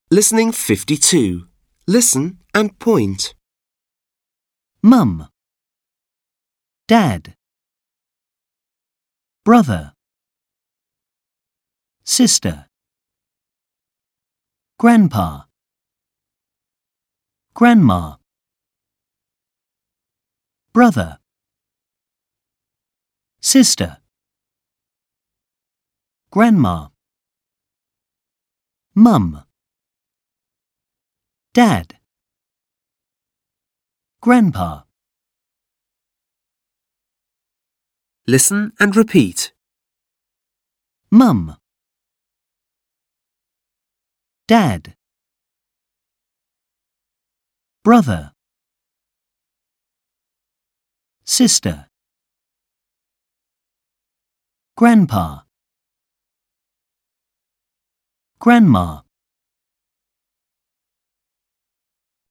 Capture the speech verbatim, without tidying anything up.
Listening fifty-two. Listen and point. Mum, Dad, brother, sister, grandpa, grandma, brother, sister, grandma, mum, dad, grandpa. Listen and repeat. Mum, Dad, brother, sister, grandpa, grandma.